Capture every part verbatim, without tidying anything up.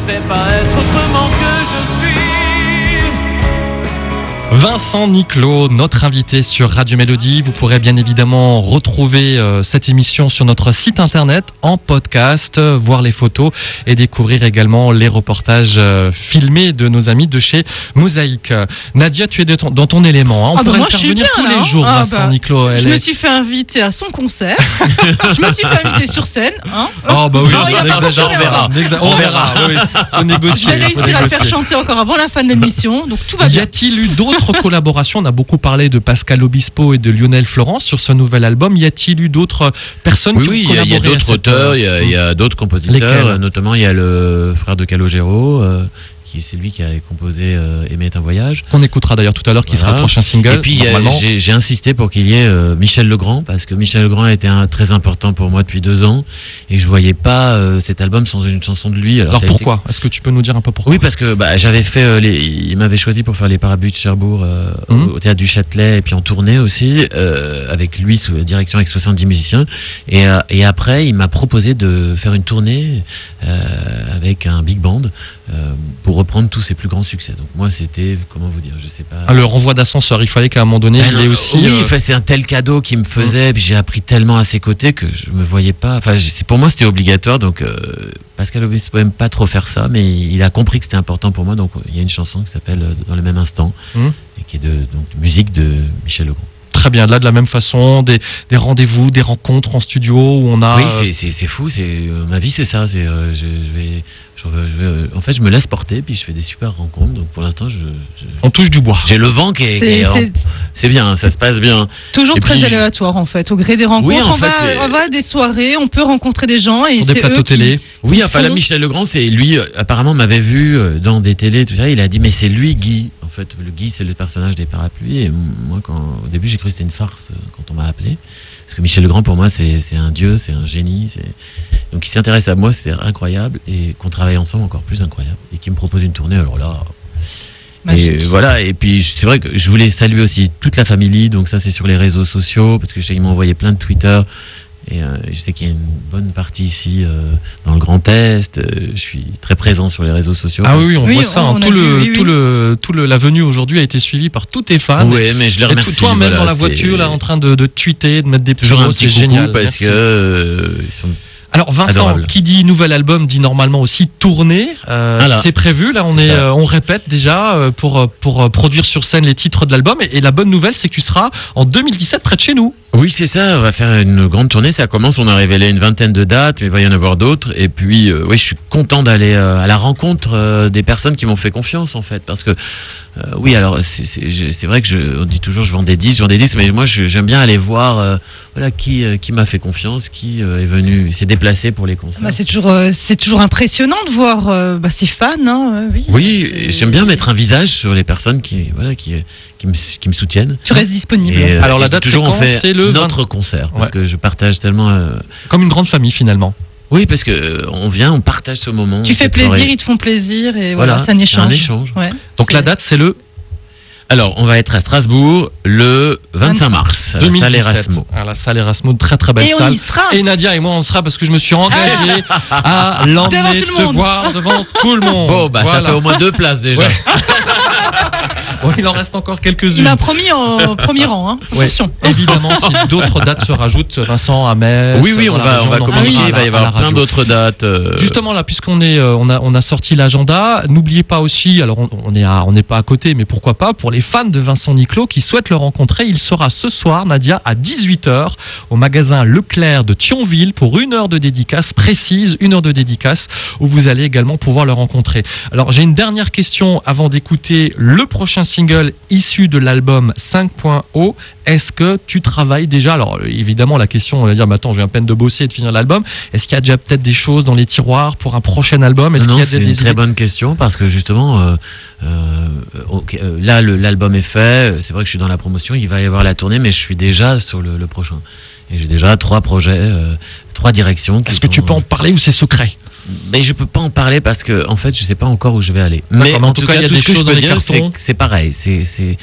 vais pas être autrement que je suis. Vincent Niclot, notre invité sur Radio Mélodie. Vous pourrez bien évidemment retrouver euh, cette émission sur notre site internet en podcast, euh, voir les photos et découvrir également les reportages euh, filmés de nos amis de chez Mosaïque. Nadia, tu es de ton, dans ton élément. Hein. On ah pourrait bah moi, le faire je suis venir bien, tous là, les jours, ah Vincent bah, Niclot. Je est... me suis fait inviter à son concert. Je me suis fait inviter sur scène. Hein. Oh bah oui, non, on, on, exagère, on verra. On verra. Oui, faut négocier. Je vais réussir à le faire chanter encore avant la fin de l'émission, donc tout va bien. Y a-t-il eu d'autres collaborations? On a beaucoup parlé de Pascal Obispo et de Lionel Florence sur ce nouvel album. Y a-t-il eu d'autres personnes oui, qui oui, ont collaboré? Oui, il y a, y a d'autres auteurs, il y a, y a d'autres compositeurs. Lesquels? Notamment, il y a le frère de Calogero, euh, qui c'est lui qui a composé euh, Aimer est un voyage. On écoutera d'ailleurs tout à l'heure, qui voilà. sera le prochain single. Et puis y a, j'ai, j'ai insisté pour qu'il y ait euh, Michel Legrand, parce que Michel Legrand a été un, très important pour moi depuis deux ans, et je voyais pas euh, cet album sans une chanson de lui. Alors, Alors pourquoi été... Est-ce que tu peux nous dire un peu pourquoi? Oui, parce que bah, j'avais fait, euh, les, il m'avait choisi pour faire les Parapluies de Cherbourg euh, mmh. au, au théâtre du Châtelet, et puis en tournée aussi, euh, avec lui sous la direction avec soixante-dix musiciens. Et, euh, et après, il m'a proposé de faire une tournée euh, avec un big band euh, pour reprendre tous ses plus grands succès. Donc moi, c'était, comment vous dire, je sais pas. Ah, le renvoi d'ascenseur, il fallait qu'à un moment donné, ben il ait aussi. Oui, euh... enfin, c'est un tel cadeau qu'il me faisait, mmh. puis j'ai appris tellement à ses côtés que je me voyais pas. Enfin, c'est, pour moi, c'était obligatoire. Donc euh, Pascal Obispo aime pas trop faire ça, mais il a compris que c'était important pour moi. Donc il y a une chanson qui s'appelle Dans le même instant, mmh. et qui est de, donc, de musique de Michel Legrand. Très bien, là de la même façon, des, des rendez-vous, des rencontres en studio où on a... Oui, c'est, c'est, c'est fou, c'est, euh, ma vie c'est ça, c'est, euh, je, je vais, je, je vais, en fait je me laisse porter, puis je fais des super rencontres, donc pour l'instant je... je on touche du bois. J'ai le vent qui est... C'est, qui est c'est... c'est bien, ça se passe bien. Toujours et très puis, aléatoire en fait, au gré des rencontres, oui, en on, fait, va, on va à des soirées, on peut rencontrer des gens et sur c'est des plateaux eux télé. Qui, oui, qui enfin font... là Michel Legrand, c'est lui, euh, apparemment m'avait vu euh, dans des télés, tout ça, il a dit mais c'est lui Guy. En fait, le Guy, c'est le personnage des Parapluies. Et moi, quand, au début, j'ai cru que c'était une farce euh, quand on m'a appelé. Parce que Michel Legrand, pour moi, c'est, c'est un dieu, c'est un génie. C'est... Donc, il s'intéresse à moi, c'est incroyable. Et qu'on travaille ensemble, encore plus incroyable. Et qu'il me propose une tournée, alors là... Magique. Et voilà, et puis c'est vrai que je voulais saluer aussi toute la famille. Donc ça, c'est sur les réseaux sociaux. Parce que je sais qu'ils m'ont envoyé plein de Twitter. Et euh, je sais qu'il y a une bonne partie ici euh, dans le Grand Est. Euh, je suis très présent sur les réseaux sociaux. Ah oui, on oui, voit ça. on hein. Tout, vu, le, oui, tout oui. le, tout le, la venue aujourd'hui a été suivie par tous tes fans. Oui, mais je les remercie. Et toi, même voilà, dans la voiture, c'est... là, en train de, de tweeter, de mettre des petits toujours mots, un petit c'est coucou génial. parce Merci. que euh, ils sont. Alors Vincent, adorable. Qui dit nouvel album dit normalement aussi tournée. Euh, voilà. C'est prévu. Là, on c'est est, euh, on répète déjà euh, pour pour euh, produire sur scène les titres de l'album. Et, et la bonne nouvelle, c'est que tu seras en deux mille dix-sept près de chez nous. Oui, c'est ça. On va faire une grande tournée. Ça commence. On a révélé une vingtaine de dates, mais il va y en avoir d'autres. Et puis, euh, oui, je suis content d'aller euh, à la rencontre euh, des personnes qui m'ont fait confiance, en fait, parce que euh, oui, alors c'est, c'est, c'est vrai que je, on dit toujours, je vends des disques, je vends des disques, mais moi, je, j'aime bien aller voir, euh, voilà, qui euh, qui m'a fait confiance, qui euh, est venu, s'est déplacé pour les concerts. Bah, c'est toujours, euh, c'est toujours impressionnant de voir euh, bah, ses fans. Hein, oui, oui, c'est... j'aime bien mettre un visage sur les personnes qui, voilà, qui, qui me, qui me soutiennent. Tu restes disponible. Et, euh, alors la et date, toujours c'est on quand fait c'est le notre vingt... concert parce ouais. que je partage tellement. Euh... Comme une grande famille finalement. Oui, parce que euh, on vient, on partage ce moment. Tu fais plaisir, soirée. Ils te font plaisir et voilà, voilà c'est un échange. C'est un échange. Ouais, donc c'est... la date, c'est le. Alors, on va être à Strasbourg le vingt-cinq mars, à la salle Erasmo. À la salle Erasmo, très très belle et salle. On y sera. Et Nadia et moi, on sera parce que je me suis engagé à l'emmener te voir devant tout le monde. Bon, bah voilà. Ça fait au moins deux places déjà. Ouais. Bon, il en reste encore quelques-unes. Il m'a promis en premier rang. Hein. Ouais. Attention. Évidemment, si d'autres dates se rajoutent, Vincent, à Metz. Oui, oui, on va, région, on va communiquer. Ah oui, il va y avoir plein d'autres dates. Euh... Justement, là, puisqu'on est, euh, on a, on a sorti l'agenda. N'oubliez pas aussi, alors on, on est, à, on n'est pas à côté, mais pourquoi pas, pour les fans de Vincent Niclot qui souhaitent le rencontrer, il sera ce soir, Nadia, à dix-huit heures, au magasin Leclerc de Thionville pour une heure de dédicace précise, une heure de dédicace, où vous allez également pouvoir le rencontrer. Alors, j'ai une dernière question avant d'écouter le prochain single issu de l'album cinq point zéro. Est-ce que tu travailles déjà, alors évidemment la question on va dire mais attends j'ai à peine de bosser et de finir l'album, est-ce qu'il y a déjà peut-être des choses dans les tiroirs pour un prochain album? Est-ce non, qu'il y a c'est des, une des très idées... bonne question parce que justement euh, euh, okay, euh, là le, l'album est fait, c'est vrai que je suis dans la promotion, il va y avoir la tournée mais je suis déjà sur le, le prochain et j'ai déjà trois projets, euh, trois directions. Est-ce que tu peux en parler ou c'est secret? Mais je peux pas en parler parce que en fait je sais pas encore où je vais aller. Mais en, en tout, tout cas, cas il y a des choses dans les cartons. C'est, c'est pareil, c'est, c'est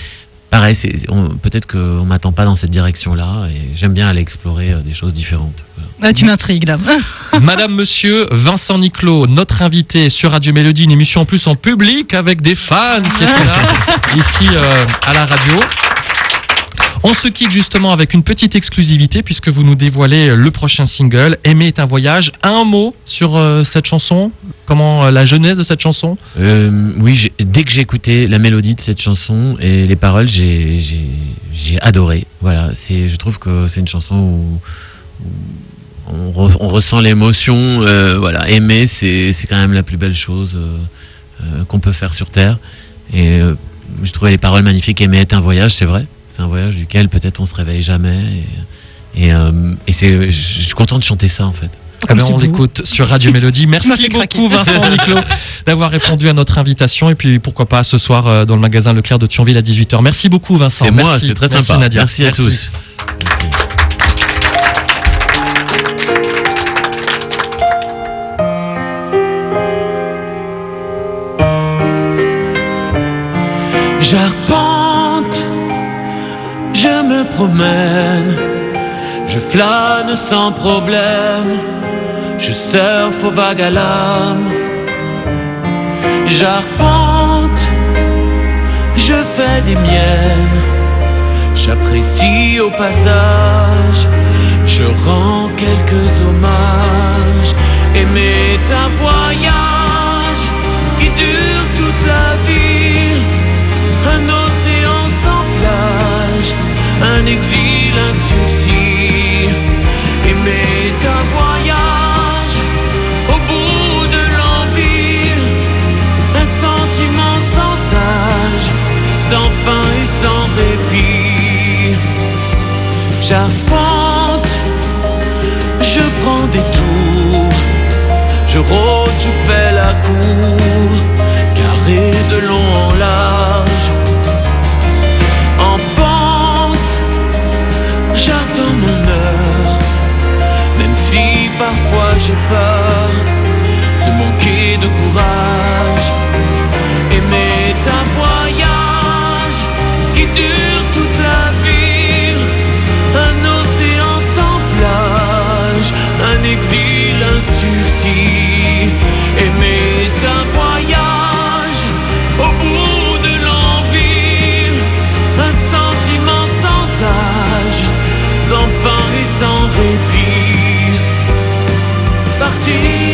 pareil, c'est, on, peut-être qu'on m'attend pas dans cette direction-là, et j'aime bien aller explorer euh, des choses différentes. Voilà. Ah, tu m'intrigues là. Madame, monsieur, Vincent Niclot, notre invité sur Radio Mélodie, une émission en plus en public avec des fans qui étaient là, ici euh, à la radio. On se quitte justement avec une petite exclusivité puisque vous nous dévoilez le prochain single, Aimer est un voyage. Un mot sur euh, cette chanson, comment euh, la genèse de cette chanson? Euh, oui, j'ai, dès que j'ai écouté la mélodie de cette chanson et les paroles, j'ai, j'ai, j'ai adoré. Voilà, c'est, je trouve que c'est une chanson où, où on, re, on ressent l'émotion. Euh, voilà, aimer, c'est, c'est quand même la plus belle chose euh, euh, qu'on peut faire sur Terre. Et euh, je trouvais les paroles magnifiques. Aimer est un voyage, c'est vrai. C'est un voyage duquel peut-être on se réveille jamais. Et, et, euh, et c'est, je suis content de chanter ça en fait. Eh ben, on l'écoute sur Radio Mélodie. Merci beaucoup Vincent Niclot d'avoir répondu à notre invitation. Et puis pourquoi pas ce soir euh, dans le magasin Leclerc de Thionville à dix-huit heures. Merci beaucoup Vincent. C'est Merci. moi, c'est très Merci, sympa. Nadia. Merci à Merci. tous. Merci. J'arpente, je me promène, je flâne sans problème, je surfe aux vagues à l'âme. J'arpente, je fais des miennes, j'apprécie au passage, je rends quelques hommages. Aimer est un voyage qui dure toute la vie, un océan sans plage, un exil, un sursis. Aimer est un voyage au bout de l'envie, un sentiment sans âge, sans fin et sans répit. J'arpente, je prends des tours, je rôde, je fais la cour, carré de long en large. En pente, j'attends mon heure, même si parfois j'ai peur de manquer de courage. Aimer est un voyage qui dure toute la vie, un océan sans plage, un exil, un sursis. Aimer est un voyage au bout de l'envie, un sentiment sans âge, sans fin et sans répit. Partir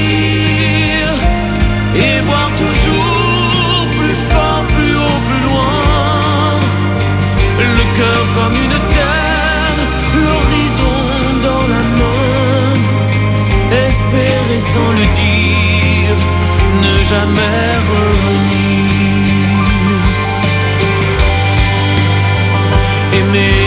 et voir toujours plus fort, plus haut, plus loin, le cœur comme une terre, l'horizon dans la main, espérer sans le dire, ne jamais revenir. Aimer